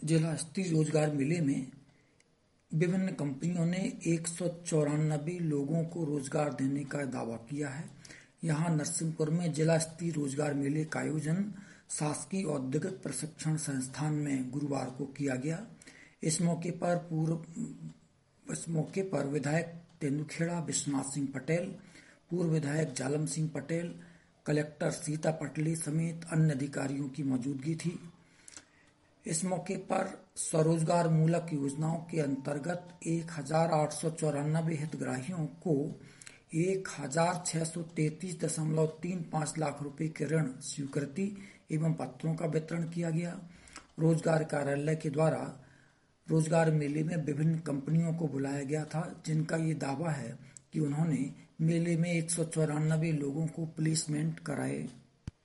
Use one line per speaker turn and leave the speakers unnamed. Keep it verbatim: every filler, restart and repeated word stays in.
जिला स्तरीय रोजगार मेले में विभिन्न कंपनियों ने एक सौ चौरानबे लोगों को रोजगार देने का दावा किया है। यहां नरसिंहपुर में जिला स्तरीय रोजगार मेले का आयोजन शासकीय औद्योगिक प्रशिक्षण संस्थान में गुरुवार को किया गया। इस मौके पर पूर्व इस मौके पर विधायक तेंदुखेड़ा विश्वनाथ सिंह पटेल, पूर्व विधायक जालम सिंह पटेल, कलेक्टर सीता पटले समेत अन्य अधिकारियों की मौजूदगी थी। इस मौके पर स्वरोजगार मूलक योजनाओं के अंतर्गत एक हजार आठ सौ चौरानबे हितग्राहियों को एक हजार छह सौ तैतीस दशमलव तीन पाँच लाख रुपए के ऋण स्वीकृति एवं पत्रों का वितरण किया गया। रोजगार कार्यालय के द्वारा रोजगार मेले में विभिन्न कंपनियों को बुलाया गया था, जिनका ये दावा है कि उन्होंने मेले में एक सौ चौरानबे लोगों को प्लेसमेंट कराए।